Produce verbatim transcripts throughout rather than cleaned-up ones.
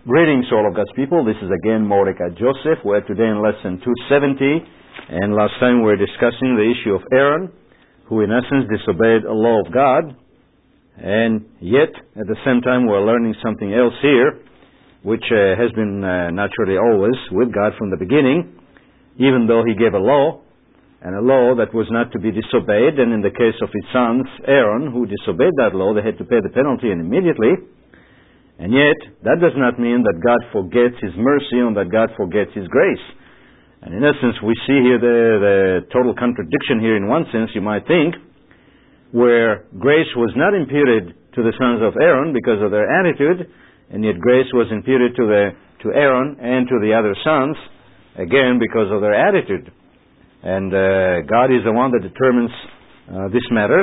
Greetings to all of God's people. This is again Mordecai Joseph. We're today in lesson two seventy, and last time we were discussing the issue of Aaron, who in essence disobeyed a law of God, and yet at the same time we're learning something else here, which uh, has been uh, naturally always with God from the beginning, even though He gave a law, and a law that was not to be disobeyed, and in the case of His sons, Aaron, who disobeyed that law, they had to pay the penalty and immediately. And yet, that does not mean that God forgets His mercy and that God forgets His grace. And in essence, we see here the, the total contradiction here in one sense, you might think, where grace was not imputed to the sons of Aaron because of their attitude, and yet grace was imputed to, the, to Aaron and to the other sons, again, because of their attitude. And uh, God is the one that determines uh, these matters,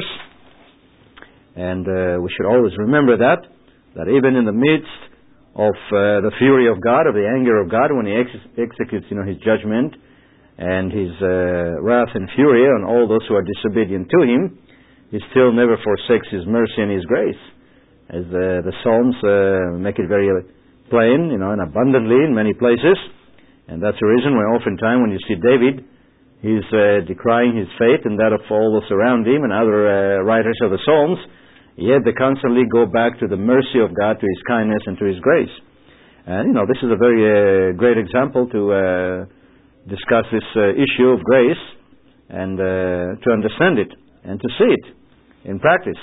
and uh, we should always remember that. That even in the midst of uh, the fury of God, of the anger of God, when He ex- executes, you know, His judgment and His uh, wrath and fury on all those who are disobedient to Him, He still never forsakes His mercy and His grace. As uh, the Psalms uh, make it very plain, you know, and abundantly in many places. And that's the reason why oftentimes when you see David, he's uh, decrying his fate and that of all those around him and other uh, writers of the Psalms, yet they constantly go back to the mercy of God, to His kindness, and to His grace. And, you know, this is a very uh, great example to uh, discuss this uh, issue of grace and uh, to understand it and to see it in practice.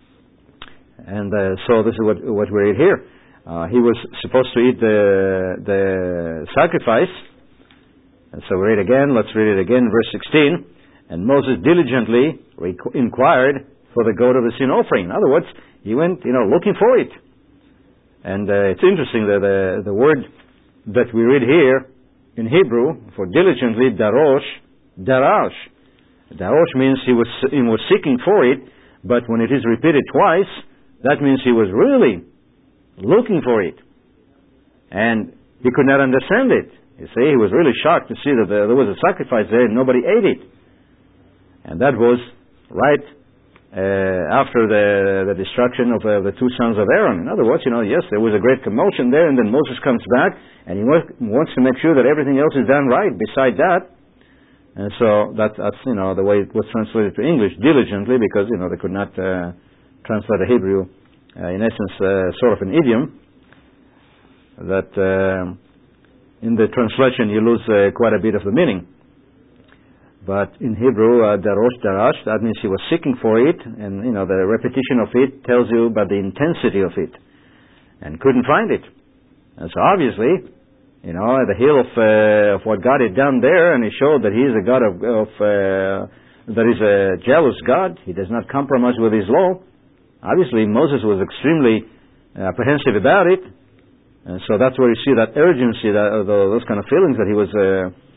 And uh, so this is what, what we read here. Uh, he was supposed to eat the, the sacrifice. And so we read again. Let's read it again, verse sixteen. And Moses diligently requ- inquired for the goat of the sin offering. In other words, he went, you know, looking for it. And uh, it's interesting that uh, the word that we read here in Hebrew for diligently, darosh, darash. Darosh means he was he was seeking for it, but when it is repeated twice, that means he was really looking for it. And he could not understand it. You see, he was really shocked to see that there was a sacrifice there and nobody ate it. And that was right Uh, after the, the destruction of uh, the two sons of Aaron. In other words, you know, yes, there was a great commotion there, and then Moses comes back, and he wa- wants to make sure that everything else is done right beside that. And so that, that's, you know, the way it was translated to English, diligently, because, you know, they could not uh, translate the Hebrew, uh, in essence, uh, sort of an idiom, that uh, in the translation you lose uh, quite a bit of the meaning. But in Hebrew, uh, darosh, darash, that means he was seeking for it, and, you know, the repetition of it tells you about the intensity of it, and couldn't find it. And so obviously, you know, at the heel of, uh, of what God had done there, and He showed that He is a God of, of uh, that is a jealous God. He does not compromise with His law. Obviously, Moses was extremely uh, apprehensive about it, and so that's where you see that urgency, that, uh, those kind of feelings that he was Uh,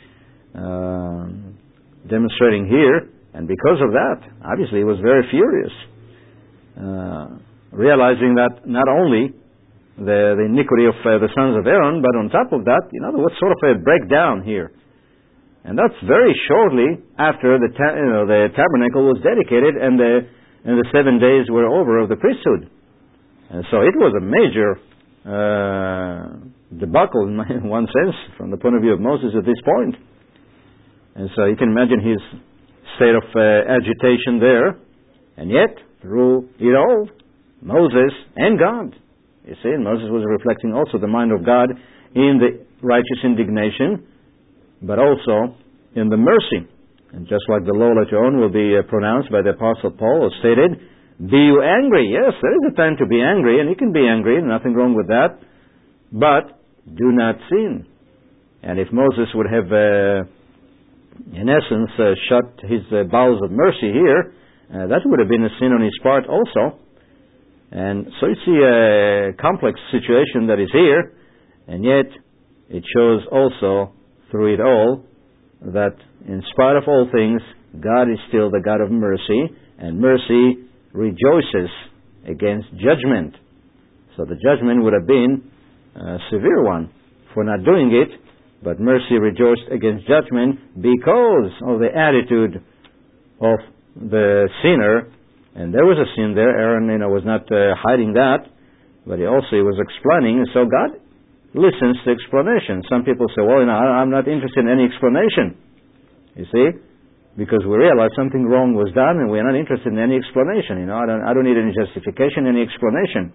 uh, demonstrating here, and because of that, obviously he was very furious, uh, realizing that not only the, the iniquity of uh, the sons of Aaron, but on top of that, you know, there was sort of a breakdown here. And that's very shortly after the, ta- you know, the tabernacle was dedicated and the, and the seven days were over of the priesthood. And so it was a major uh, debacle in one sense, from the point of view of Moses at this point. And so you can imagine his state of uh, agitation there. And yet, through it all, Moses and God, you see, and Moses was reflecting also the mind of God in the righteous indignation, but also in the mercy. And just like the law later on will be uh, pronounced by the Apostle Paul, or stated, be you angry? Yes, there is a time to be angry, and you can be angry, nothing wrong with that, but do not sin. And if Moses would have Uh, in essence, uh, shut his uh, bowels of mercy here, uh, that would have been a sin on his part also. And so you see a complex situation that is here, and yet it shows also through it all that in spite of all things, God is still the God of mercy, and mercy rejoices against judgment. So the judgment would have been a severe one for not doing it, but mercy rejoiced against judgment because of the attitude of the sinner. And there was a sin there. Aaron, you know, was not uh, hiding that, but he also he was explaining. So God listens to explanation. Some people say, well, you know, I'm not interested in any explanation. You see? Because we realize something wrong was done and we're not interested in any explanation. You know, I don't, I don't need any justification, any explanation.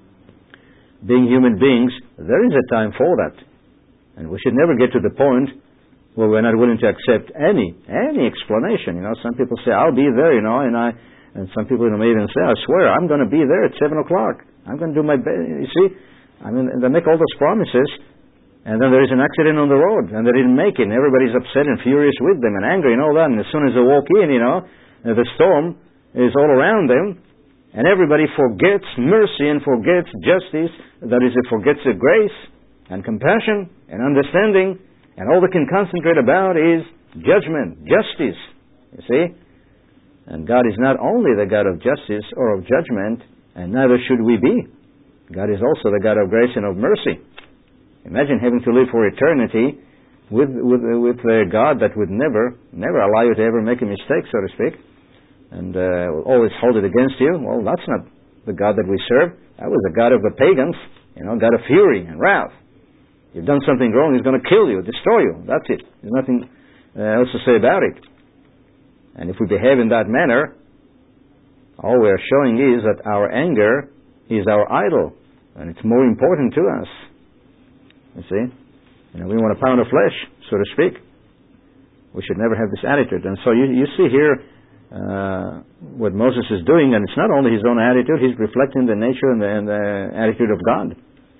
Being human beings, there is a time for that. And we should never get to the point where we're not willing to accept any, any explanation. You know, some people say, I'll be there, you know, and I, and some people, you know, may even say, I swear, I'm going to be there at seven o'clock. I'm going to do my best. You see? I mean, they make all those promises, and then there is an accident on the road, and they didn't make it, and everybody's upset and furious with them, and angry and all that, and as soon as they walk in, you know, the storm is all around them, and everybody forgets mercy and forgets justice, that is, it forgets the grace and compassion and understanding, and all they can concentrate about is judgment, justice, you see? And God is not only the God of justice or of judgment, and neither should we be. God is also the God of grace and of mercy. Imagine having to live for eternity with with with a God that would never, never allow you to ever make a mistake, so to speak, and uh, will always hold it against you. Well, that's not the God that we serve. That was the God of the pagans, you know, God of fury and wrath. You've done something wrong, He's going to kill you, destroy you. That's it. There's nothing uh, else to say about it. And if we behave in that manner, all we are showing is that our anger is our idol. And it's more important to us. You see? You know, we want a pound of flesh, so to speak. We should never have this attitude. And so you, you see here uh, what Moses is doing, and it's not only his own attitude, he's reflecting the nature and the, and the attitude of God.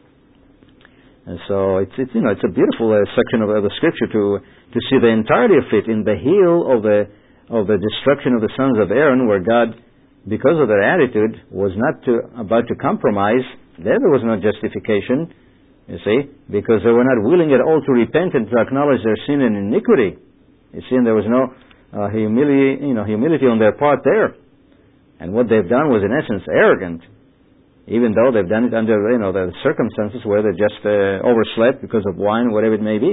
And so it's, it's you know it's a beautiful uh, section of, of the Scripture to to see the entirety of it in the heel of the of the destruction of the sons of Aaron, where God, because of their attitude, was not to, about to compromise. There there was no justification, you see, because they were not willing at all to repent and to acknowledge their sin and iniquity. You see, and there was no uh, humility, you know, humility on their part there. And what they've done was, in essence, arrogant, even though they've done it under, you know, the circumstances where they just uh, overslept because of wine, whatever it may be.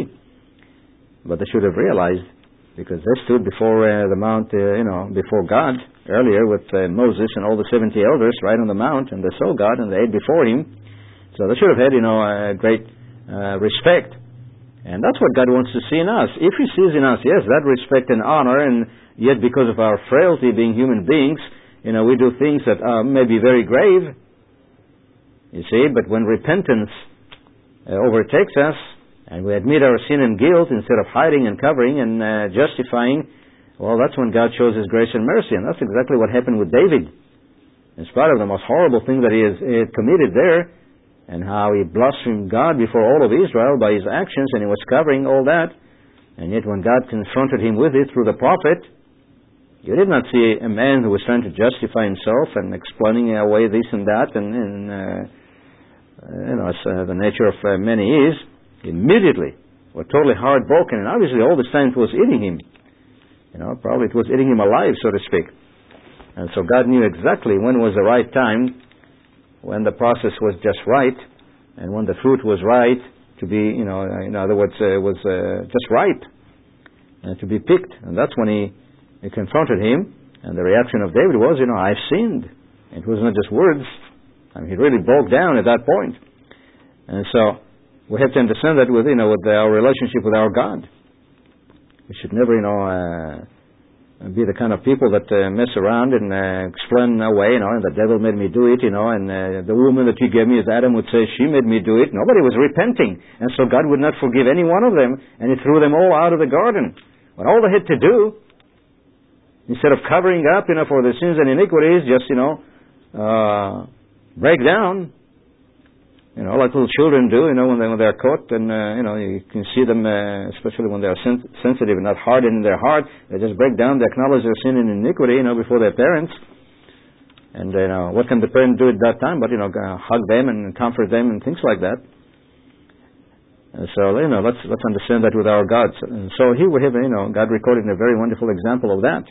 But they should have realized, because they stood before uh, the mount, uh, you know, before God earlier with uh, Moses and all the seventy elders right on the mount, and they saw God and they ate before Him. So they should have had, you know, a great uh, respect. And that's what God wants to see in us. If He sees in us, yes, that respect and honor, and yet because of our frailty being human beings, you know, we do things that uh, may be very grave, you see, but when repentance uh, overtakes us, and we admit our sin and guilt instead of hiding and covering and uh, justifying, well, that's when God shows His grace and mercy. And that's exactly what happened with David. In spite of the most horrible thing that he, has, he had committed there, and how he blasphemed God before all of Israel by his actions, and he was covering all that, and yet when God confronted him with it through the prophet, you did not see a man who was trying to justify himself and explaining away this and that, and, and uh, you know, as uh, the nature of uh, many is. Immediately were totally heartbroken, and obviously all this time it was eating him. You know, probably it was eating him alive, so to speak. And so God knew exactly when was the right time, when the process was just right, and when the fruit was right to be, you know, in other words, uh, was uh, just ripe uh, to be picked. And that's when he, he confronted him, and the reaction of David was, you know, I've sinned. It was not just words. I mean, he really broke down at that point. And so we have to understand that with, you know, with our relationship with our God. We should never, you know, uh, be the kind of people that uh, mess around and uh, explain away, you know, and the devil made me do it, you know, and uh, the woman that you gave me, as Adam would say, she made me do it. Nobody was repenting. And so God would not forgive any one of them, and He threw them all out of the garden. When all they had to do, instead of covering up, you know, for their sins and iniquities, just, you know, uh, break down. You know, like little children do, you know, when, they, when they're caught, and, uh, you know, you can see them, uh, especially when they're sen- sensitive and not hardened in their heart, they just break down, they acknowledge their sin and iniquity, you know, before their parents. And, you know, what can the parent do at that time but, you know, uh, hug them and comfort them and things like that. And so, you know, let's let's understand that with our God. And so here we have, you know, God recorded a very wonderful example of that.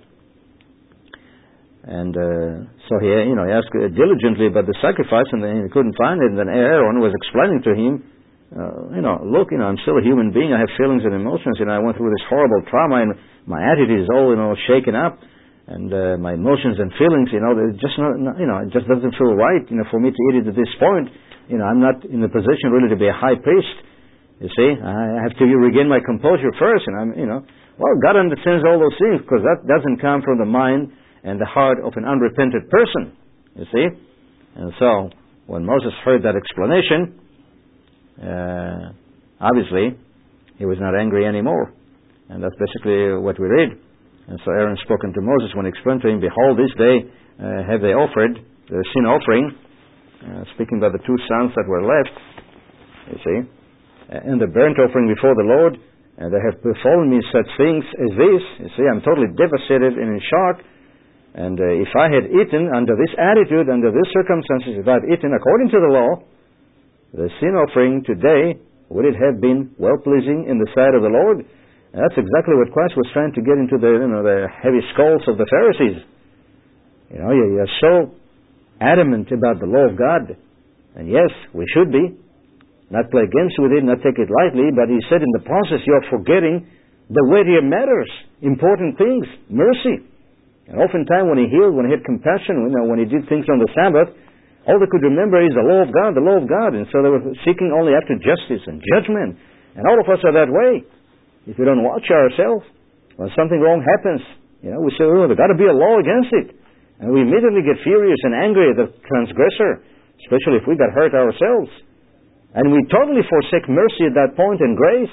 And uh, so he, you know, he asked diligently about the sacrifice, and then he couldn't find it. And then Aaron was explaining to him, uh, you know, look, you know, I'm still a human being. I have feelings and emotions, and I went through this horrible trauma, and my attitude is all, you know, shaken up, and uh, my emotions and feelings, you know, they're just not, not, you know, it just doesn't feel right, you know, for me to eat it at this point. you know, I'm not in the position really to be a high priest. You see, I have to regain my composure first, and I'm, you know, well, God understands all those things because that doesn't come from the mind and the heart of an unrepentant person. You see, and so when Moses heard that explanation, uh, obviously he was not angry anymore, and that's basically what we read. And so Aaron spoke unto Moses when he explained to him, "Behold, this day uh, have they offered the sin offering," uh, speaking about the two sons that were left. You see. And the burnt offering before the Lord, and they have befallen me such things as this. You see, I'm totally devastated and in shock. And uh, if I had eaten under this attitude, under these circumstances, if I had eaten according to the law, the sin offering today, would it have been well-pleasing in the sight of the Lord? And that's exactly what Christ was trying to get into the, you know, the heavy skulls of the Pharisees. You know, you're so adamant about the law of God. And yes, we should be. Not play games with it, not take it lightly, but he said in the process you're forgetting the weightier matters, important things, mercy. And oftentimes when he healed, when he had compassion, you know, when he did things on the Sabbath, all they could remember is the law of God, the law of God. And so they were seeking only after justice and judgment. And all of us are that way. If we don't watch ourselves, when something wrong happens, you know, we say, oh, there's got to be a law against it. And we immediately get furious and angry at the transgressor, especially if we got hurt ourselves. And we totally forsake mercy at that point and grace.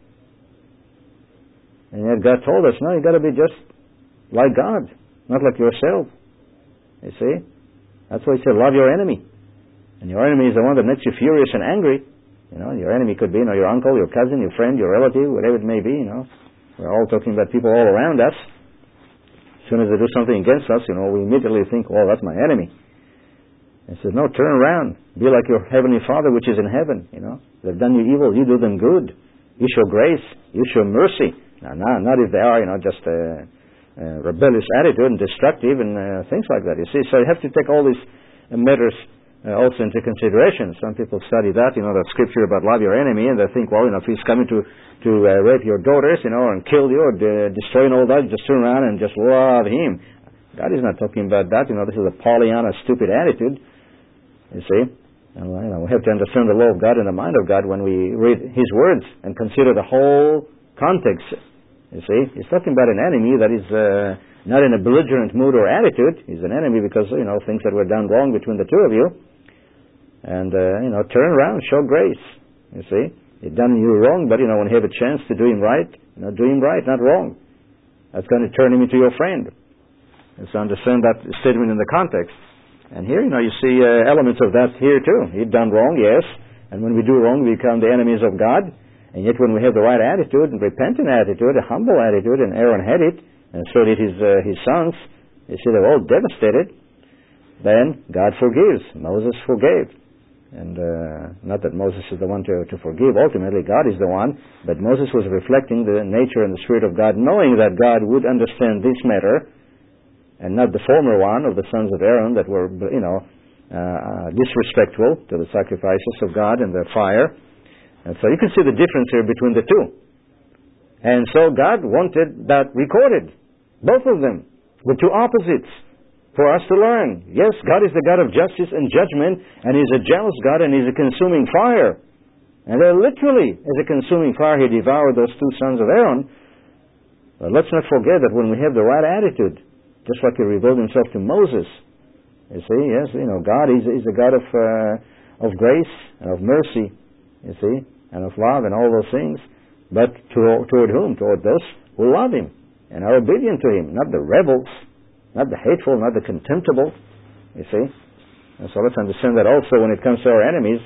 And yet God told us, no, you've got to be just like God, not like yourself. You see? That's why he said, love your enemy. And your enemy is the one that makes you furious and angry. You know, your enemy could be, you know, your uncle, your cousin, your friend, your relative, whatever it may be, you know. We're all talking about people all around us. As soon as they do something against us, you know, we immediately think, oh, that's my enemy. He says, no, turn around. Be like your heavenly Father which is in heaven. You know, they've done you evil, you do them good. You show grace, you show mercy. Now, not, not if they are, you know, just a, a rebellious attitude and destructive and uh, things like that. You see, so you have to take all these uh, matters uh, also into consideration. Some people study that, you know, that scripture about love your enemy, and they think, well, you know, if he's coming to to uh, rape your daughters, you know, and kill you or de- destroy and all that, just turn around and just love him. God is not talking about that. You know, this is a Pollyanna, stupid attitude. You see, and, you know, we have to understand the law of God and the mind of God when we read His words and consider the whole context. You see, He's talking about an enemy that is uh, not in a belligerent mood or attitude. He's an enemy because, you know, things that were done wrong between the two of you. And, uh, you know, turn around, show grace. You see, He's done you wrong, but, you know, when you have a chance to do Him right, you know, do Him right, not wrong. That's going to turn Him into your friend. And so understand that statement in the context. And here, you know, you see uh, elements of that here too. He'd done wrong, yes. And when we do wrong, we become the enemies of God. And yet when we have the right attitude and repentant attitude, a humble attitude, and Aaron had it, and so did his uh, his sons, you see they're all devastated, then God forgives. Moses forgave. And uh, not that Moses is the one to, to forgive. Ultimately, God is the one. But Moses was reflecting the nature and the Spirit of God, knowing that God would understand this matter, and not the former one of the sons of Aaron that were, you know, uh, disrespectful to the sacrifices of God and the fire. And so you can see the difference here between the two. And so God wanted that recorded. Both of them, the two opposites, for us to learn. Yes, God is the God of justice and judgment, and He's a jealous God, and He's a consuming fire. And they're literally, as a consuming fire, He devoured those two sons of Aaron. But let's not forget that when we have the right attitude, just like He revealed Himself to Moses. You see, yes, you know, God is, is a God of uh, of grace and of mercy, you see, and of love and all those things. But to, toward whom? Toward those who love Him and are obedient to Him, not the rebels, not the hateful, not the contemptible, you see. And so let's understand that also when it comes to our enemies,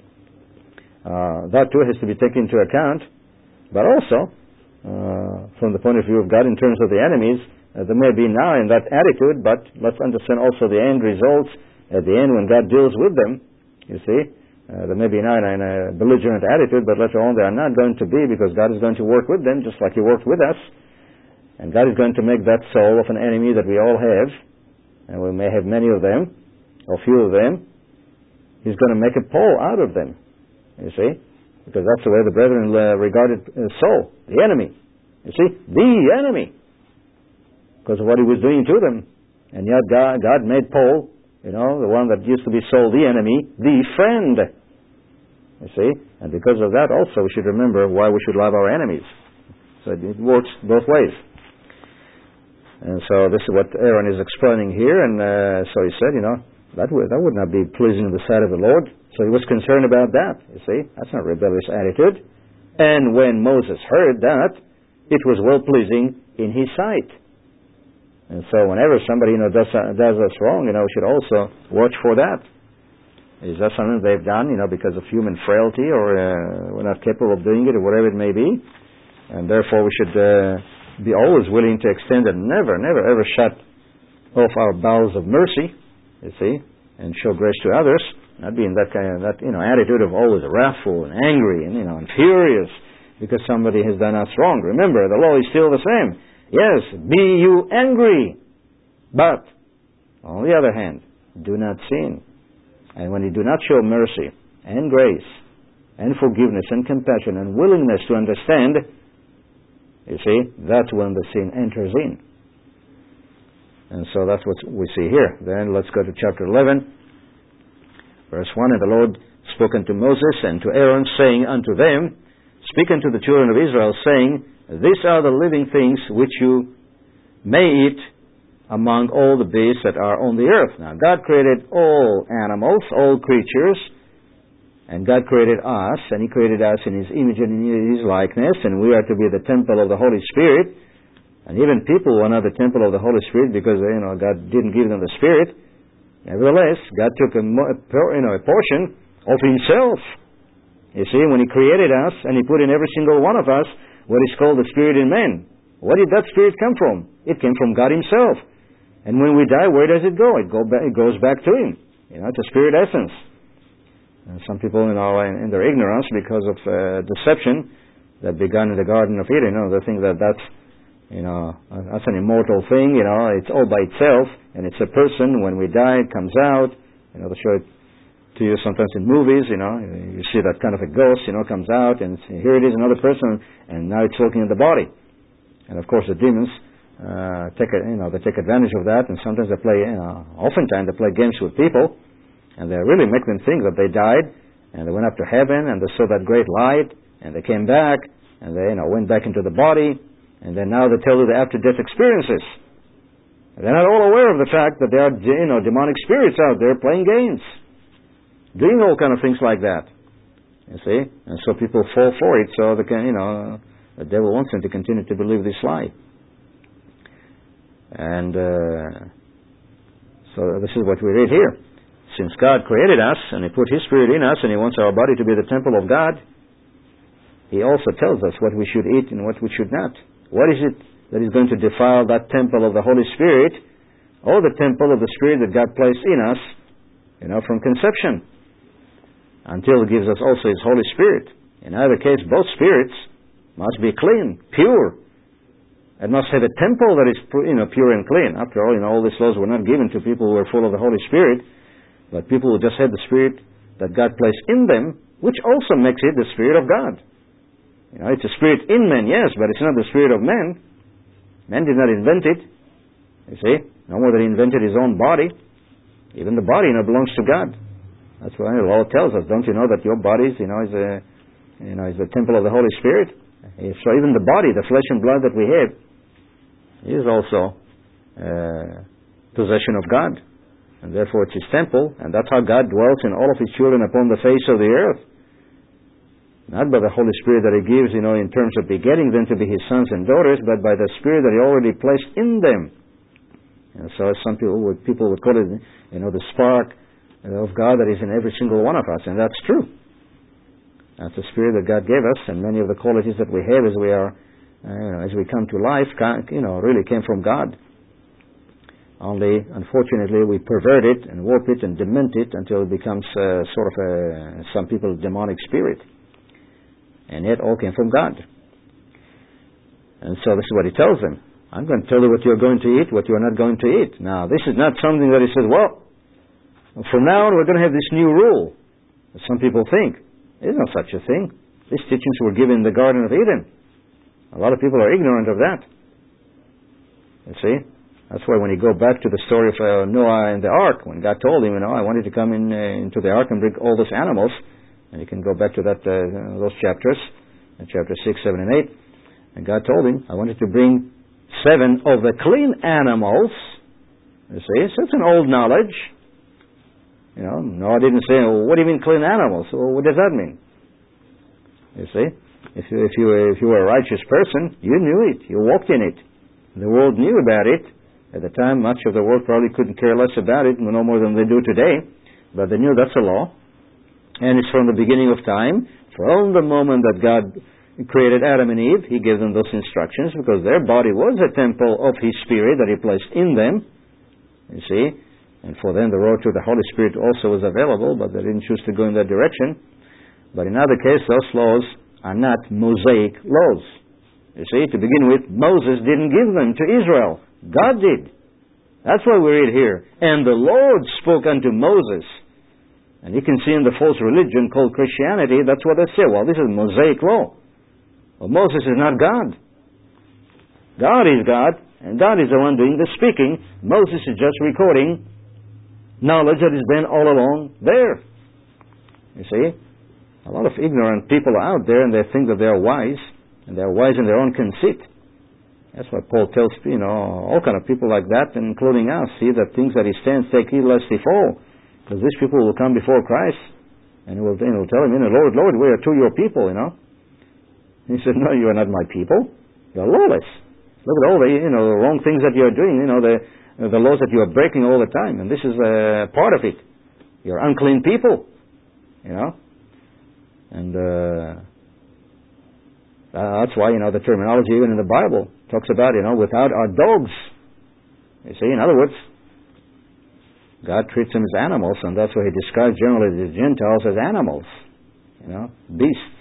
uh, that too has to be taken into account. But also, uh, from the point of view of God in terms of the enemies, Uh, there may be now in that attitude, but let's understand also the end results at the end when God deals with them. You see, uh, there may be now in a, in a belligerent attitude, but later on they are not going to be, because God is going to work with them just like He worked with us. And God is going to make that soul of an enemy that we all have, and we may have many of them, or few of them. He's going to make a Paul out of them. You see, because that's the way the brethren uh, regarded uh, Saul, the enemy. You see, the enemy. Because of what he was doing to them. And yet God, God made Paul you know, the one that used to be sold, the enemy, the friend. You see? And because of that also we should remember why we should love our enemies. So it works both ways. And so this is what Aaron is explaining here, and uh, so he said, you know, that would, that would not be pleasing in the sight of the Lord. So he was concerned about that, you see. That's not a rebellious attitude. And when Moses heard that, it was well-pleasing in his sight. And so whenever somebody, you know, does, uh, does us wrong, you know, we should also watch for that. Is that something they've done, you know, because of human frailty, or uh, we're not capable of doing it, or whatever it may be? And therefore we should uh, be always willing to extend and never, never, ever shut off our bowels of mercy, you see, and show grace to others. Not being that kind of, that, you know, attitude of always wrathful and angry and, you know, and furious because somebody has done us wrong. Remember, the law is still the same. Yes, be you angry, but on the other hand, do not sin. And when you do not show mercy and grace and forgiveness and compassion and willingness to understand, you see, that's when the sin enters in. And so that's what we see here. Then let's go to chapter eleven, verse one. And the Lord spoke unto Moses and to Aaron, saying unto them, Speak unto the children of Israel, saying, These are the living things which you may eat among all the beasts that are on the earth. Now, God created all animals, all creatures, and God created us, and He created us in His image and in His likeness, and we are to be the temple of the Holy Spirit. And even people were not the temple of the Holy Spirit because, you know, God didn't give them the Spirit. Nevertheless, God took a, you know, a portion of Himself. You see, when He created us, and He put in every single one of us what is called the Spirit in men. Where did that Spirit come from? It came from God Himself. And when we die, where does it go? It, go back, it goes back to Him. You know, it's a Spirit essence. And some people, you know, in, in their ignorance, because of uh, deception that began in the Garden of Eden, you know, they think that that's, you know, that's an immortal thing, you know, it's all by itself, and it's a person. When we die, it comes out. You know, they show it to you sometimes in movies, you know, you see that kind of a ghost, you know, comes out, and here it is, another person, and now it's looking at the body. And of course the demons uh, take, a, you know, they take advantage of that, and sometimes they play, you know, oftentimes they play games with people, and they really make them think that they died, and they went up to heaven, and they saw that great light, and they came back, and they, you know, went back into the body, and then now they tell you the after-death experiences. And they're not all aware of the fact that there are, you know, demonic spirits out there playing games, doing all kind of things like that. You see? And so people fall for it, so they can, you know, the devil wants them to continue to believe this lie. And uh, so this is what we read here. Since God created us, and He put His Spirit in us, and He wants our body to be the temple of God, He also tells us what we should eat and what we should not. What is it that is going to defile that temple of the Holy Spirit, or the temple of the Spirit that God placed in us, you know, from conception, until He gives us also His Holy Spirit. In either case, both spirits must be clean, pure. It must have a temple that is, you know, pure and clean. After all, you know, all these laws were not given to people who were full of the Holy Spirit, but people who just had the Spirit that God placed in them, which also makes it the Spirit of God. You know, it's a Spirit in men, yes, but it's not the Spirit of man. Man did not invent it. You see, no more than He invented His own body. Even the body, you know, belongs to God. That's why the law tells us. Don't you know that your bodies, you know, is a, you know, is the temple of the Holy Spirit? So even the body, the flesh and blood that we have, is also uh, possession of God. And therefore it's His temple, and that's how God dwells in all of His children upon the face of the earth. Not by the Holy Spirit that He gives, you know, in terms of begetting them to be His sons and daughters, but by the Spirit that He already placed in them. And so some people would, people would call it, you know, the spark of God that is in every single one of us, and that's true. That's the Spirit that God gave us, and many of the qualities that we have as we are, uh, you know, as we come to life, you know, really came from God. Only, unfortunately, we pervert it and warp it and dement it until it becomes uh, sort of a, some people's demonic spirit. And it all came from God. And so this is what He tells them. I'm going to tell you what you're going to eat, what you're not going to eat. Now, this is not something that He says, well, from now on we're going to have this new rule. As some people think. There's no such a thing. These teachings were given in the Garden of Eden. A lot of people are ignorant of that. You see? That's why when you go back to the story of uh, Noah and the ark, when God told him, you know, I wanted to come in uh, into the ark and bring all those animals, and you can go back to that uh, those chapters, uh, chapter six, seven, and eight, and God told him, I wanted to bring seven of the clean animals. You see, so it's an old knowledge. You know, Noah didn't say, well, what do you mean clean animals? Well, what does that mean? You see, if you, if you, if you were a righteous person, you knew it, you walked in it. The world knew about it. At the time, much of the world probably couldn't care less about it, no more than they do today. But they knew that's a law. And it's from the beginning of time. From the moment that God created Adam and Eve, He gave them those instructions because their body was a temple of His Spirit that He placed in them. You see? And for them, the road to the Holy Spirit also was available, but they didn't choose to go in that direction. But in other case, those laws are not Mosaic laws. You see, to begin with, Moses didn't give them to Israel. God did. That's why we read here. And the Lord spoke unto Moses. And you can see in the false religion called Christianity, that's what they say. Well, this is Mosaic law. Well, Moses is not God. God is God, and God is the one doing the speaking. Moses is just recording knowledge that has been all along there. You see? A lot of ignorant people are out there, and they think that they are wise, and they are wise in their own conceit. That's why Paul tells, you know, all kind of people like that, including us, see that things that he stands, take heed lest he fall. Because these people will come before Christ, and he will, you know, tell him, you know, Lord, Lord, we are two your people, you know. He said, no, you are not my people. You are lawless. Look at all the, you know, the wrong things that you are doing, you know, the, the laws that you are breaking all the time, and this is uh, part of it. You're unclean people, you know. And uh, that's why, you know, the terminology even in the Bible talks about, you know, without our dogs. You see, in other words, God treats them as animals, and that's why He describes generally the Gentiles as animals, you know, beasts.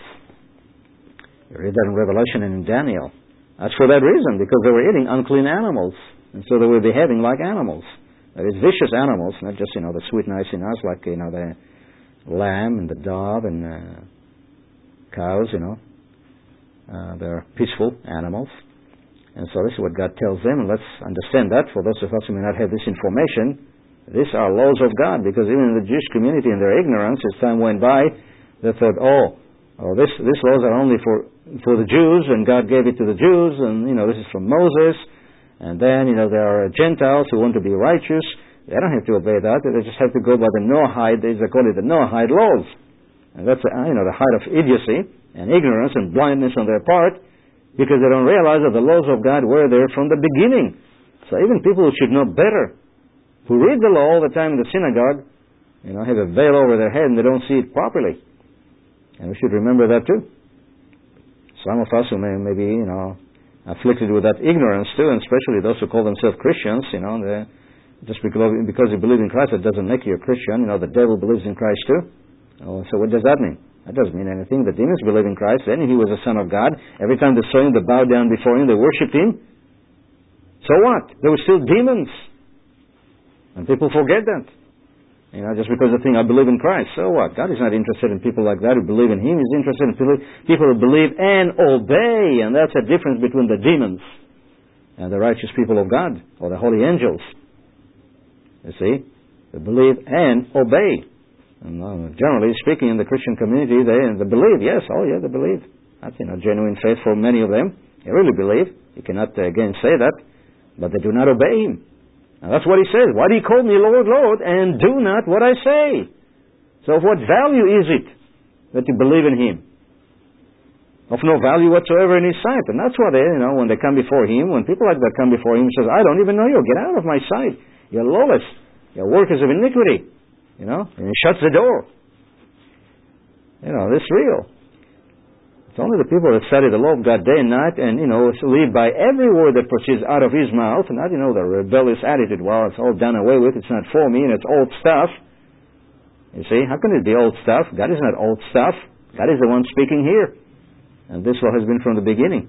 You read that in Revelation and in Daniel. That's for that reason, because they were eating unclean animals, and so they were behaving like animals. That is, vicious animals, not just, you know, the sweet nice in us, like, you know, the lamb and the dove and uh, cows, you know. Uh, they're peaceful animals. And so this is what God tells them, and let's understand that for those of us who may not have this information. These are laws of God, because even in the Jewish community in their ignorance, as time went by, they thought, oh, oh this, these laws are only for, for the Jews, and God gave it to the Jews, and, you know, this is from Moses. And then, you know, there are Gentiles who want to be righteous. They don't have to obey that. They just have to go by the Noahide, they call it the Noahide laws. And that's, you know, the height of idiocy and ignorance and blindness on their part, because they don't realize that the laws of God were there from the beginning. So even people who should know better, who read the law all the time in the synagogue, you know, have a veil over their head and they don't see it properly. And we should remember that too. Some of us who may, may be, you know, afflicted with that ignorance too, and especially those who call themselves Christians, you know, just because, because you believe in Christ, it doesn't make you a Christian. You know, the devil believes in Christ too. Oh, so what does that mean? That doesn't mean anything. The demons believe in Christ. Then He was the Son of God. Every time they saw Him, they bowed down before Him. They worshipped Him. So what? They were still demons. And people forget that. You know, just because they think, I believe in Christ. So what? God is not interested in people like that who believe in Him. He's interested in people, people who believe and obey. And that's the difference between the demons and the righteous people of God, or the holy angels. You see? They believe and obey. And uh, generally speaking, in the Christian community, they, they believe, yes, oh yeah, they believe. That's, you know, genuine faith for many of them. They really believe. You cannot, uh, again, say that. But they do not obey Him. And that's what He says. Why do you call me Lord, Lord, and do not what I say? So of what value is it that you believe in Him? Of no value whatsoever in His sight. And that's why they, you know, when they come before Him, when people like that come before Him, He says, I don't even know you. Get out of my sight. You're lawless. You're workers of iniquity. You know, and He shuts the door. You know, this is real. It's only the people that study the law of God day and night and, you know, live by every word that proceeds out of His mouth, and not, you know, the rebellious attitude, well, it's all done away with, it's not for me, and it's old stuff. You see, how can it be old stuff? God is not old stuff. God is the one speaking here. And this law has been from the beginning.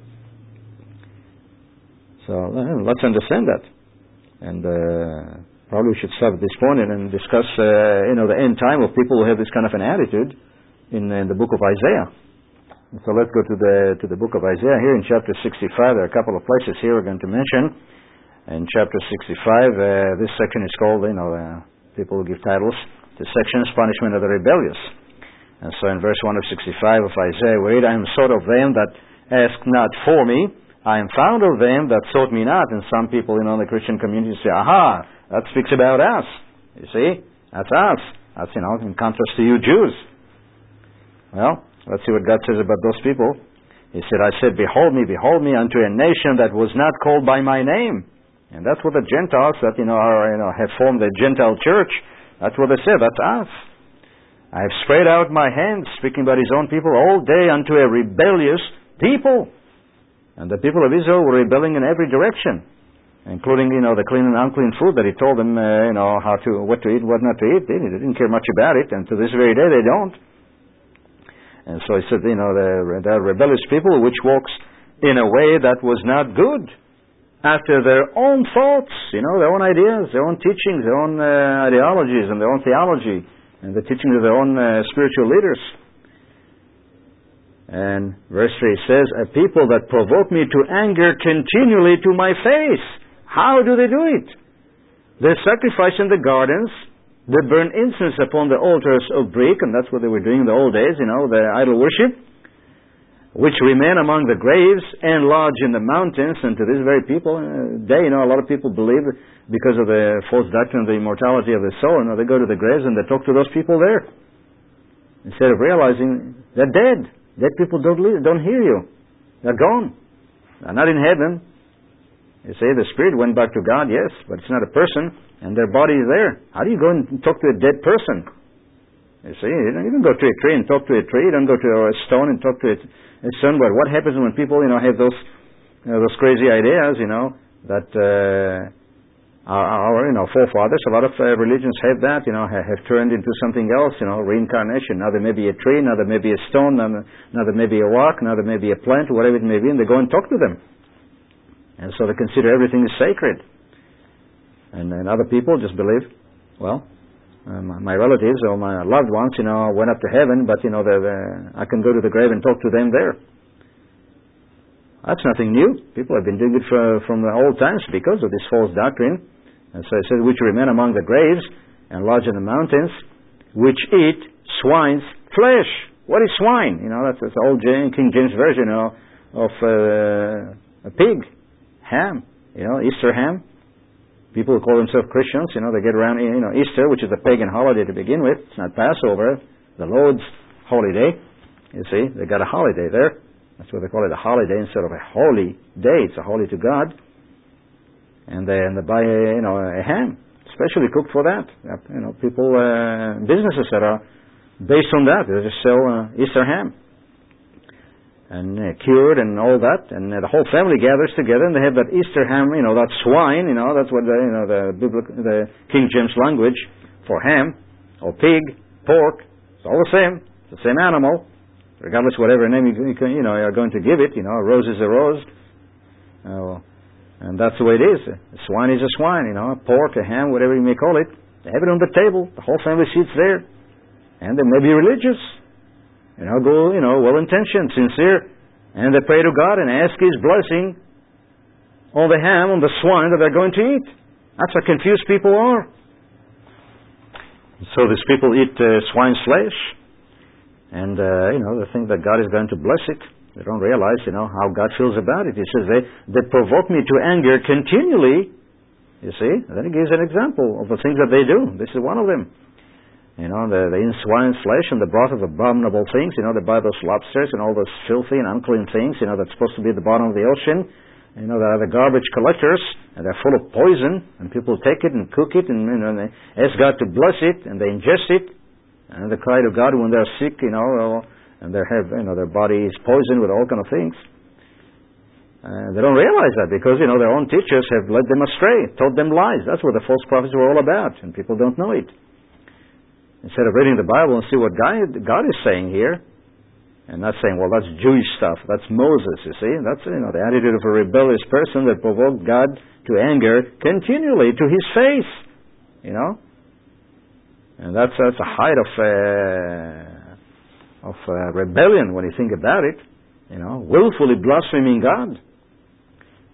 So, uh, let's understand that. And, uh, probably we should stop at this point and, and discuss, uh, you know, the end time of people who have this kind of an attitude in, in the book of Isaiah. And so let's go to the to the book of Isaiah. Here in chapter sixty-five, there are a couple of places here we're going to mention. in chapter sixty-five, uh, this section is called, you know, uh, people who give titles to sections, punishment of the rebellious. And so in verse one of sixty-five of Isaiah, we read, I am sought of them that ask not for me. I am found of them that sought me not. And some people, you know, in the Christian community say, aha, that speaks about us. You see? That's us. That's, you know, in contrast to you Jews. Well, let's see what God says about those people. He said, I said, behold me, behold me unto a nation that was not called by my name. And that's what the Gentiles that, you know, are, you know, have formed a Gentile church. That's what they said. That's us. I have spread out my hands, speaking about his own people, all day unto a rebellious people. And the people of Israel were rebelling in every direction, including, you know, the clean and unclean food that he told them, uh, you know, how to, what to eat, what not to eat. They didn't care much about it, and to this very day they don't. And so he said, you know, the, the rebellious people which walks in a way that was not good, after their own thoughts, you know, their own ideas, their own teachings, their own uh, ideologies, and their own theology, and the teachings of their own uh, spiritual leaders. And verse three says, a people that provoke me to anger continually to my face. How do they do it? They sacrifice in the gardens, they burn incense upon the altars of brick, and that's what they were doing in the old days, you know, the idol worship, which remain among the graves and lodge in the mountains. And to this very people, uh, day, you know, a lot of people believe, because of the false doctrine of the immortality of the soul, you know, they go to the graves and they talk to those people there, instead of realizing they're dead. Dead people don't live, don't hear you. They're gone. They're not in heaven. You say the spirit went back to God, yes, but it's not a person, and their body is there. How do you go and talk to a dead person? You see, you don't even go to a tree and talk to a tree. You don't go to a stone and talk to a, a stone. But what happens when people, you know, have those, you know, those crazy ideas, you know, that uh, our, our, you know, forefathers, a lot of uh, religions have that, you know, have, have turned into something else, you know, reincarnation. Now there may be a tree, now there may be a stone, now, now there may be a rock, now there may be a plant, whatever it may be, and they go and talk to them. And so they consider everything is sacred. And, and other people just believe, well, uh, my, my relatives or my loved ones, you know, went up to heaven, but, you know, they're, they're, I can go to the grave and talk to them there. That's nothing new. People have been doing it for, from the old times because of this false doctrine. And so it says, which remain among the graves and lodge in the mountains, which eat swine's flesh. What is swine? You know, that's the old King James version, you know, of uh, a pig, ham, you know, Easter ham. People who call themselves Christians, you know, they get around, you know, Easter, which is a pagan holiday to begin with. It's not Passover, the Lord's holiday. You see, they got a holiday there. That's why they call it a holiday instead of a holy day. It's a holy to God. And they, and they buy, a, you know, a ham, specially cooked for that. You know, people, uh, businesses that are based on that, they just sell uh, Easter ham. And uh, cured and all that. And uh, the whole family gathers together and they have that Easter ham, you know, that swine, you know, that's what the, you know, the biblical, the King James language for ham, or pig, pork. It's all the same. It's the same animal. Regardless whatever name you, you, can, you know, you're going to give it, you know, a rose is a rose. Uh, and that's the way it is. A swine is a swine, you know, a pork, a ham, whatever you may call it. They have it on the table. The whole family sits there. And they may be religious. You know, go, you know, well-intentioned, sincere. And they pray to God and ask His blessing on the ham, on the swine that they're going to eat. That's how confused people are. So these people eat uh, swine's flesh. And, uh, you know, they think that God is going to bless it. They don't realize, you know, how God feels about it. He says, they, they provoke me to anger continually. You see? And then he gives an example of the things that they do. This is one of them. You know, they, they eat swine's flesh and the broth of abominable things. You know, they buy those lobsters and all those filthy and unclean things, you know, that's supposed to be at the bottom of the ocean. You know, they are the garbage collectors, and they're full of poison, and people take it and cook it, and, you know, and they ask God to bless it, and they ingest it, and they cry to God when they're sick, you know, and they have, you know, their body is poisoned with all kind of things. Uh, they don't realize that because, you know, their own teachers have led them astray, taught them lies. That's what the false prophets were all about, and people don't know it. Instead of reading the Bible and see what God, God is saying here, and not saying, well, that's Jewish stuff, that's Moses, you see. That's, you know, the attitude of a rebellious person that provoked God to anger continually to His face, you know. And that's, that's a height of... Uh, of uh, rebellion when you think about it, you know, willfully blaspheming God.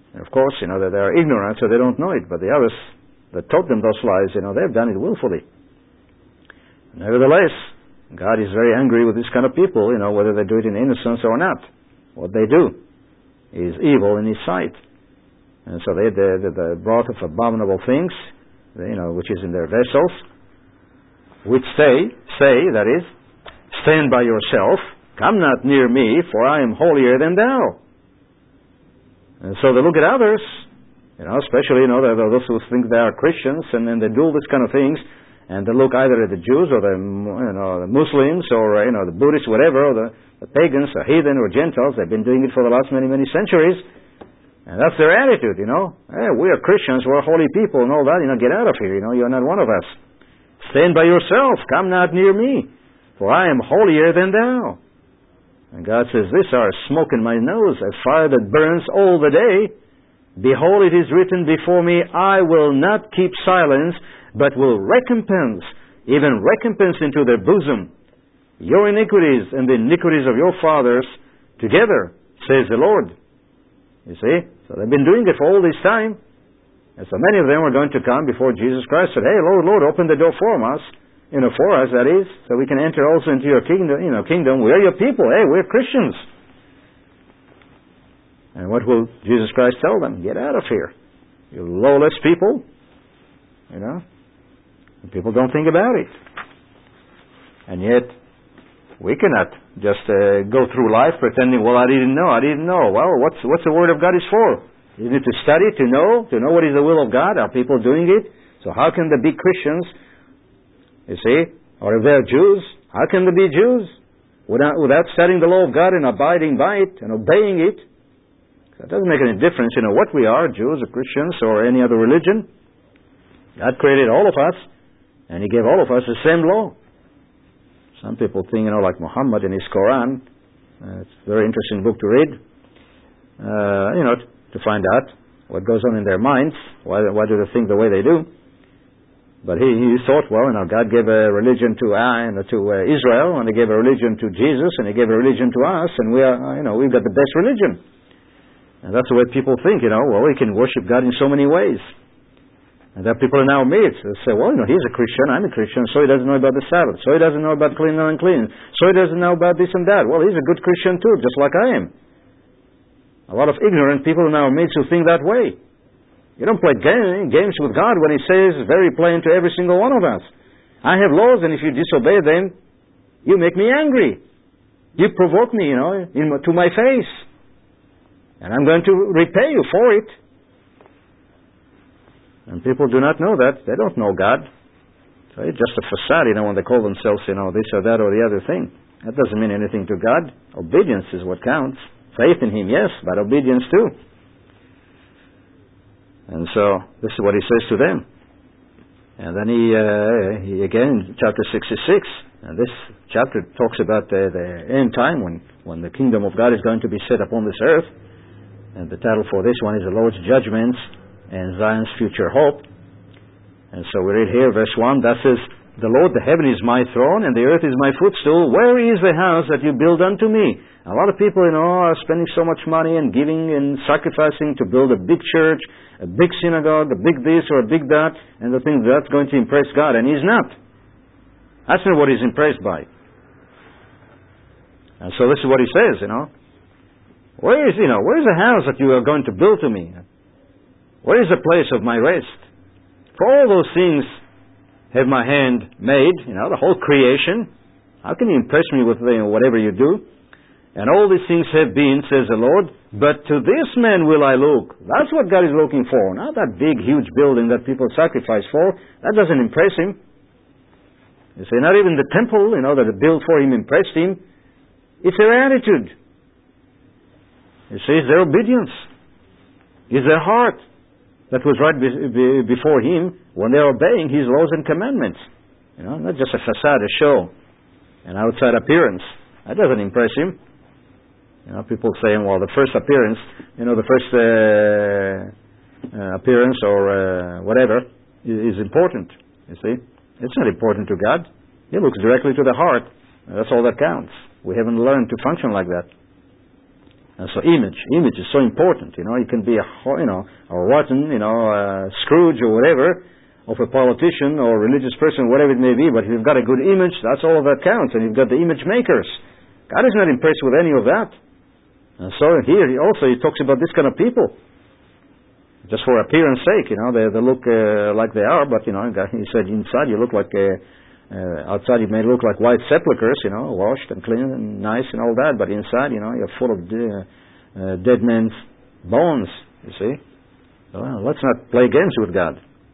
And of course, you know, that they are ignorant, so they don't know it. But the others that taught them those lies, you know, they've done it willfully. Nevertheless, God is very angry with this kind of people, you know, whether they do it in innocence or not. What they do is evil in His sight. And so they, they, they, they brought of abominable things, you know, which is in their vessels, which say, say, that is, stand by yourself, come not near me, for I am holier than thou. And so they look at others, you know, especially, you know, those who think they are Christians, and then they do this kind of things, and they look either at the Jews or the, you know, the Muslims or, you know, the Buddhists, whatever, or the, the pagans, or heathen, or Gentiles. They've been doing it for the last many, many centuries. And that's their attitude, you know. Hey, we are Christians, we're holy people and all that. You know, get out of here, you know, you're not one of us. Stand by yourself, come not near me, for I am holier than thou. And God says, this are smoke in my nose, a fire that burns all the day. Behold, it is written before me, I will not keep silence, but will recompense, even recompense into their bosom, your iniquities and the iniquities of your fathers together, says the Lord. You see? So they've been doing it for all this time. And so many of them are going to come before Jesus Christ and say, hey, Lord, Lord, open the door for us. You know, for us, that is, so we can enter also into your kingdom, you know, kingdom. We're your people. Hey, we're Christians. And what will Jesus Christ tell them? Get out of here. You lawless people. You know? And people don't think about it. And yet, we cannot just uh, go through life pretending, well, I didn't know, I didn't know. Well, what's, what's the Word of God is for? You need to study to know, to know what is the will of God. Are people doing it? So how can there be Christians, you see? Or if they're Jews, how can there be Jews? Without, without studying the law of God and abiding by it and obeying it. So it doesn't make any difference, you know, what we are, Jews or Christians or any other religion. God created all of us, and He gave all of us the same law. Some people think, you know, like Muhammad in his Quran. Uh, it's a very interesting book to read. Uh, you know, to find out what goes on in their minds. Why, why do they think the way they do? But he, he thought, well, you know, God gave a religion to uh, to uh, Israel, and He gave a religion to Jesus, and He gave a religion to us, and we are, uh, you know, we've got the best religion. And that's the way people think, you know. Well, we can worship God in so many ways. And there are people in our midst that say, well, you know, he's a Christian, I'm a Christian, so he doesn't know about the Sabbath, so he doesn't know about clean and unclean, so he doesn't know about this and that. Well, he's a good Christian too, just like I am. A lot of ignorant people in our midst who think that way. You don't play game, games with God when He says very plain to every single one of us, I have laws, and if you disobey them, you make me angry. You provoke me, you know, in, to my face. And I'm going to repay you for it. And people do not know that. They don't know God. So it's just a facade, you know, when they call themselves, you know, this or that or the other thing. That doesn't mean anything to God. Obedience is what counts. Faith in Him, yes, but obedience too. And so, this is what He says to them. And then He, uh, he again, chapter sixty-six, and this chapter talks about the, the end time when, when the kingdom of God is going to be set upon this earth. And the title for this one is The Lord's Judgments and Zion's Future Hope. And so we read here, verse one, that says, the Lord, the heaven is my throne, and the earth is my footstool. Where is the house that you build unto me? A lot of people, you know, are spending so much money and giving and sacrificing to build a big church, a big synagogue, a big this or a big that, and they think that's going to impress God, and He's not. That's not what He's impressed by. And so this is what He says, you know. Where is, you know, where is the house that you are going to build to me? Where is the place of my rest? For all those things have my hand made, you know, the whole creation. How can you impress me with, you know, whatever you do? And all these things have been, says the Lord, but to this man will I look. That's what God is looking for. Not that big, huge building that people sacrifice for. That doesn't impress Him. You see, not even the temple, you know, that are built for Him impressed Him. It's their attitude. You see, it's their obedience. It's their heart that was right be- be- before Him when they're obeying His laws and commandments. You know, not just a facade, a show, an outside appearance. That doesn't impress Him. You know, people saying, well, the first appearance, you know, the first uh, uh, appearance or uh, whatever is, is important. You see, it's not important to God. He looks directly to the heart. That's all that counts. We haven't learned to function like that. And so image, image is so important. You know, you can be a, you know, a rotten, you know, uh, Scrooge or whatever, of a politician or a religious person, whatever it may be, but if you've got a good image, that's all that counts. And you've got the image makers. God is not impressed with any of that. And so here he also he talks about this kind of people. Just for appearance sake, you know, they, they look uh, like they are, but, you know, he said inside you look like, uh, uh, outside you may look like white sepulchres, you know, washed and clean and nice and all that, but inside, you know, you're full of de- uh, dead men's bones, you see. Well, let's not play games with God.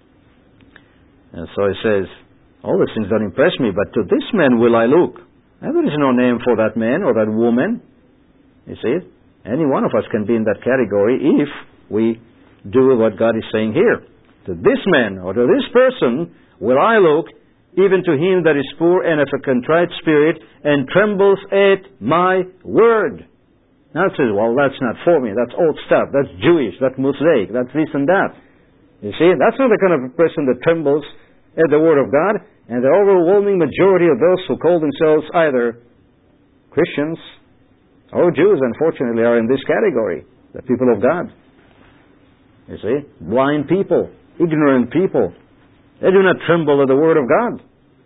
And so he says, all these things don't impress me, but to this man will I look. And there is no name for that man or that woman. You see, any one of us can be in that category if we do what God is saying here. To this man or to this person will I look, even to him that is poor and of a contrite spirit, and trembles at my word. Now it says, well, that's not for me. That's old stuff. That's Jewish. That's Mosaic. That's this and that. You see, that's not the kind of person that trembles at the word of God. And the overwhelming majority of those who call themselves either Christians or Jews, unfortunately, are in this category. The people of God. You see, blind people, ignorant people. They do not tremble at the word of God.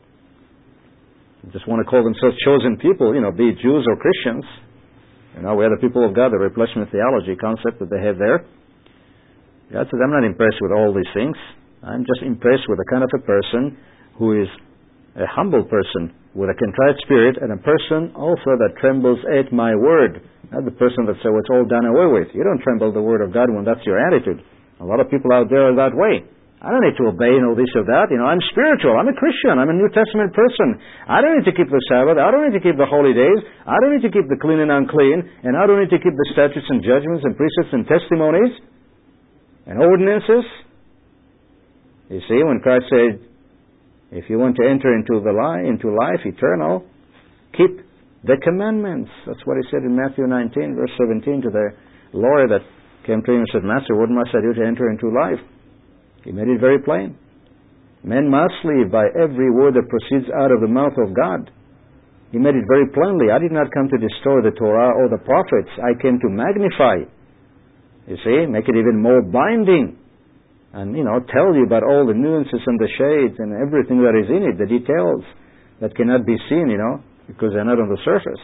They just want to call themselves chosen people, you know, be it Jews or Christians. You know, we are the people of God, the replacement theology concept that they have there. God says, I'm not impressed with all these things. I'm just impressed with the kind of a person who is a humble person with a contrite spirit, and a person also that trembles at my word. Not the person that says, well, it's all done away with. You don't tremble the word of God when that's your attitude. A lot of people out there are that way. I don't need to obey and all this or that. You know, I'm spiritual. I'm a Christian. I'm a New Testament person. I don't need to keep the Sabbath. I don't need to keep the holy days. I don't need to keep the clean and unclean. And I don't need to keep the statutes and judgments and precepts and testimonies and ordinances. You see, when Christ said, if you want to enter into the life, into life eternal, keep the commandments. That's what he said in Matthew nineteen, verse seventeen, to the lawyer that came to him and said, Master, what must I do to enter into life? He made it very plain. Men must live by every word that proceeds out of the mouth of God. He made it very plainly. I did not come to destroy the Torah or the prophets. I came to magnify. You see, make it even more binding. And, you know, tell you about all the nuances and the shades and everything that is in it, the details that cannot be seen, you know, because they're not on the surface.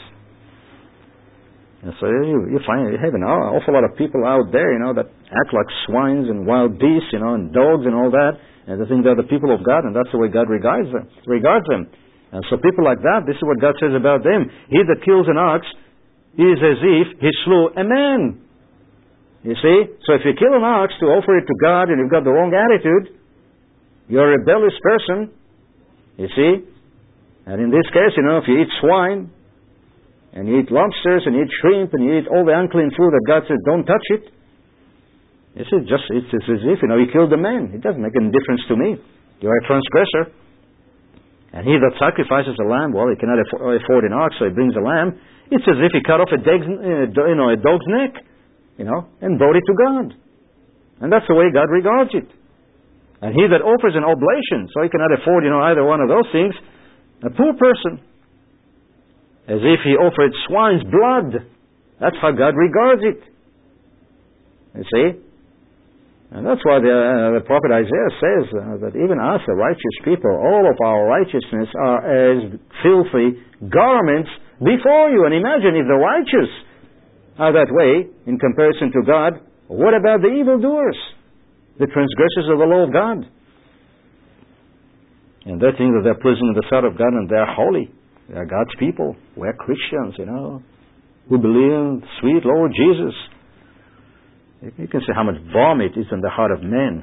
And so you, you find you have an awful lot of people out there, you know, that act like swines and wild beasts, you know, and dogs and all that, and they think they're the people of God, and that's the way God regards them. Regards them. And so people like that, this is what God says about them. He that kills an ox is as if he slew a man. You see? So if you kill an ox to offer it to God and you've got the wrong attitude, you're a rebellious person. You see? And in this case, you know, if you eat swine, and you eat lobsters, and you eat shrimp, and you eat all the unclean food that God says, don't touch it. You see, just, it's, it's as if, you know, you killed a man. It doesn't make any difference to me. You're a transgressor. And he that sacrifices a lamb, well, he cannot afford an ox, so he brings a lamb. It's as if he cut off a, dog's, uh, you know, a dog's neck. You know, and brought it to God. And that's the way God regards it. And he that offers an oblation, so he cannot afford, you know, either one of those things, a poor person, as if he offered swine's blood. That's how God regards it. You see? And that's why the, uh, the prophet Isaiah says uh, that even us, the righteous people, all of our righteousness are as filthy garments before you. And imagine if the righteous are that way in comparison to God, what about the evildoers, the transgressors of the law of God? And they think that they're pleasing in the sight of God and they're holy. They're God's people. We're Christians, you know, who believe in the sweet Lord Jesus. You can see how much vomit is in the heart of men.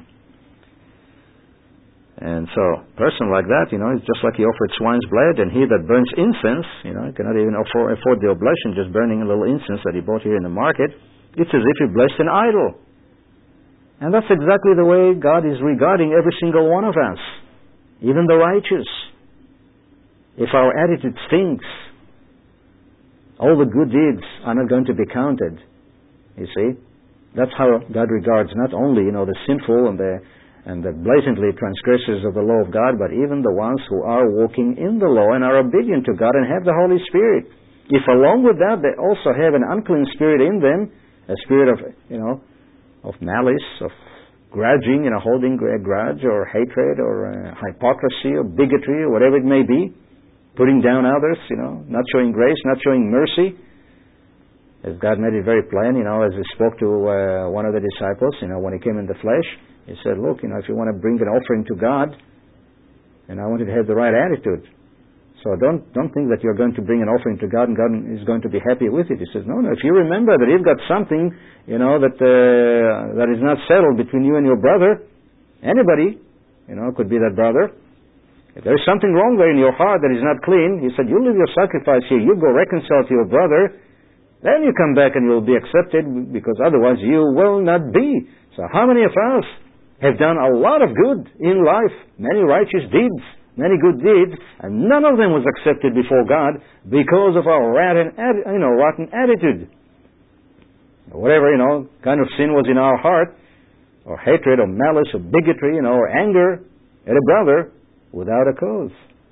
And so, a person like that, you know, it's just like he offered swine's blood, and he that burns incense, you know, he cannot even afford, afford the oblation, just burning a little incense that he bought here in the market. It's as if he blessed an idol. And that's exactly the way God is regarding every single one of us, even the righteous. If our attitude stinks, all the good deeds are not going to be counted. You see? That's how God regards not only, you know, the sinful and the and the blatantly transgressors of the law of God, but even the ones who are walking in the law and are obedient to God and have the Holy Spirit. if along with that they also have an unclean spirit in them, a spirit of, you know, of malice, of grudging, you know, holding a grudge or hatred or uh, hypocrisy or bigotry or whatever it may be, putting down others, you know, not showing grace, not showing mercy, as God made it very plain, you know, as He spoke to uh, one of the disciples, you know, when He came in the flesh, He said, look, you know, if you want to bring an offering to God, and I want you to have the right attitude. So don't don't think that you're going to bring an offering to God and God is going to be happy with it. He says, no, no, if you remember that you've got something, you know, that uh, that is not settled between you and your brother, anybody, you know, could be that brother. If there's something wrong there in your heart that is not clean, He said, you leave your sacrifice here, you go reconcile to your brother, then you come back and you'll be accepted, because otherwise you will not be. So how many of us have done a lot of good in life, many righteous deeds, many good deeds, and none of them was accepted before God because of our rotten, you know, rotten attitude. Whatever, you know, kind of sin was in our heart, or hatred, or malice, or bigotry, you know, or anger at a brother without a cause.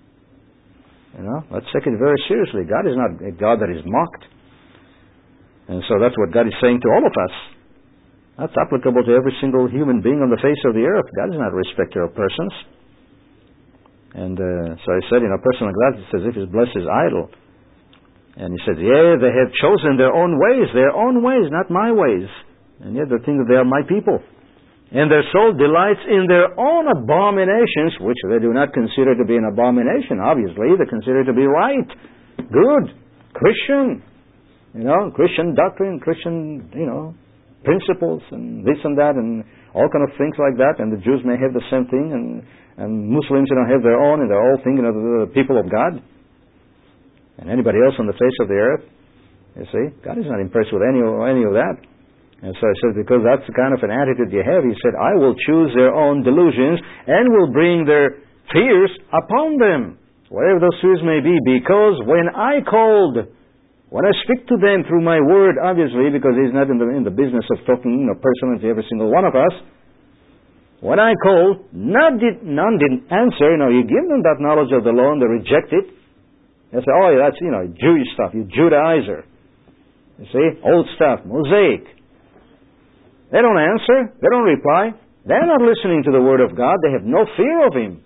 You know, let's take it very seriously. God is not a God that is mocked. And so that's what God is saying to all of us. That's applicable to every single human being on the face of the earth. God is not a respecter of persons. And uh, so I said, you know, a person like that, it's as if he's blessed his idol. And he said, yeah, they have chosen their own ways, their own ways, not my ways. And yet they think that they are my people. And their soul delights in their own abominations, which they do not consider to be an abomination, obviously. They consider it to be right, good, Christian, you know, Christian doctrine, Christian, you know, principles, and this and that, and all kind of things like that. And the Jews may have the same thing, and And Muslims, you know, have their own, and they're all thinking of the people of God. And anybody else on the face of the earth, you see, God is not impressed with any, any of that. And so I said, because that's the kind of an attitude you have, He said, I will choose their own delusions and will bring their fears upon them, whatever those fears may be, because when I called, when I speak to them through my word, obviously, because He's not in the, in the business of talking, you know, personally to every single one of us, when I called, none, did, none didn't answer. You know, you give them that knowledge of the law and they reject it. They say, oh, that's, you know, Jewish stuff, you Judaizer. You see, old stuff, Mosaic. They don't answer. They don't reply. They're not listening to the Word of God. They have no fear of Him,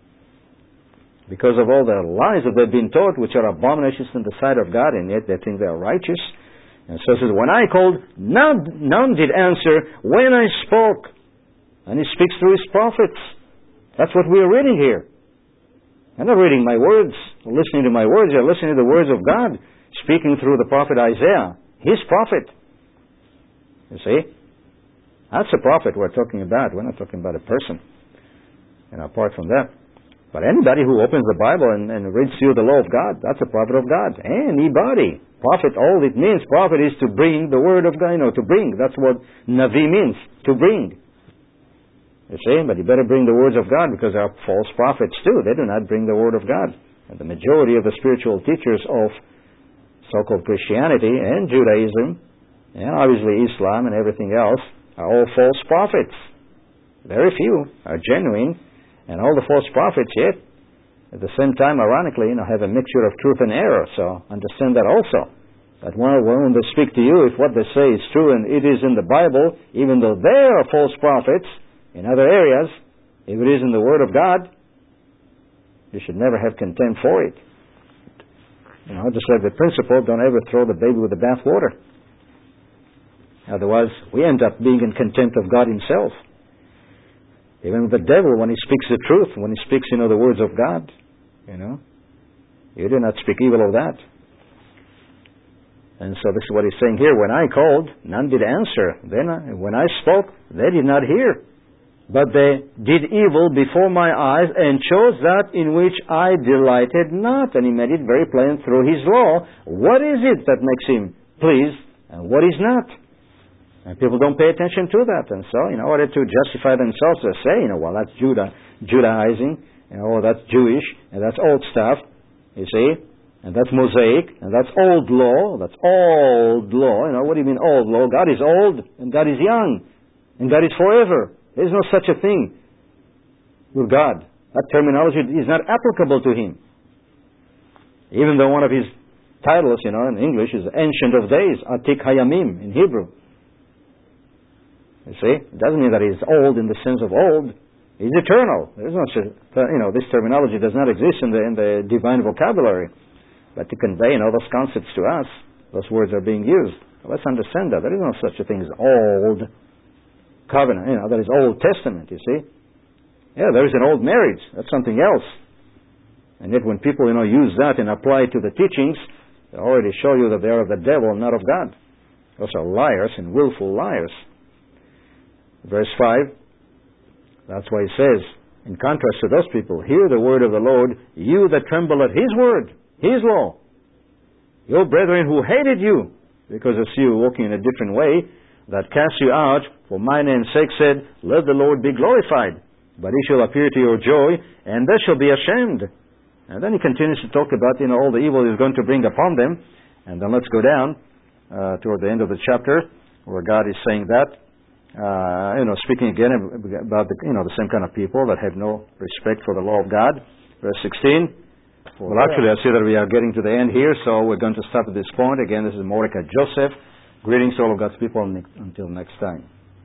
because of all the lies that they've been taught, which are abominations in the sight of God, and yet they think they are righteous. And so it says, when I called, none, none did answer. When I spoke, and He speaks through His prophets. That's what we are reading here. I'm not reading my words, listening to my words. You're listening to the words of God, speaking through the prophet Isaiah, His prophet. You see? That's a prophet we're talking about. We're not talking about a person. And apart from that. But anybody who opens the Bible and, and reads through the law of God, that's a prophet of God. Anybody. Prophet, all it means, prophet is to bring the word of God, you know, to bring. That's what Navi means, to bring. You see, but you better bring the words of God, because there are false prophets too. They do not bring the word of God. And the majority of the spiritual teachers of so-called Christianity and Judaism, and obviously Islam and everything else, are all false prophets. Very few are genuine, and all the false prophets yet, at the same time, ironically, you know, have a mixture of truth and error. So understand that also. That when, when they speak to you, if what they say is true and it is in the Bible, even though they are false prophets, in other areas, if it is in the Word of God, you should never have contempt for it. You know, just like the principle, don't ever throw the baby with the bathwater. Otherwise, we end up being in contempt of God Himself. Even the devil, when he speaks the truth, when he speaks, you know, the words of God, you know, you do not speak evil of that. And so this is what he's saying here. When I called, none did answer. Then I, when I spoke, they did not hear. But they did evil before my eyes and chose that in which I delighted not. And He made it very plain through His law. What is it that makes Him pleased and what is not? And people don't pay attention to that. And so, in order to justify themselves, they say, you know, well, that's Judah, Judaizing, you know, that's Jewish, and that's old stuff, you see, and that's Mosaic, and that's old law, that's old law. You know, what do you mean old law? God is old, and God is young, and God is forever. There is no such a thing with God. That terminology is not applicable to Him. Even though one of His titles, you know, in English is Ancient of Days, Atik Hayamim in Hebrew. You see, it doesn't mean that he's old in the sense of old. He's eternal. There's no, you know, this terminology does not exist in the in the divine vocabulary. But to convey, you know, those concepts to us, those words are being used. Let's understand that there is no such a thing as old covenant. You know, that is Old Testament. You see, yeah, there is an old marriage. That's something else. And yet, when people, you know, use that and apply it to the teachings, they already show you that they are of the devil, not of God. Those are liars and willful liars. Verse five. That's why he says, in contrast to those people, hear the word of the Lord, you that tremble at His word, His law. Your brethren who hated you, because of you walking in a different way, that cast you out, for my name's sake said, let the Lord be glorified. But He shall appear to your joy, and they shall be ashamed. And then he continues to talk about, you know, all the evil He's going to bring upon them. And then let's go down uh, toward the end of the chapter, where God is saying that. Uh, you know, speaking again about the, you know, the same kind of people that have no respect for the law of God. Verse sixteen. Well, actually, I see that we are getting to the end here, so we're going to stop at this point. Again, this is Mordecai Joseph. Greetings to all of God's people until next time.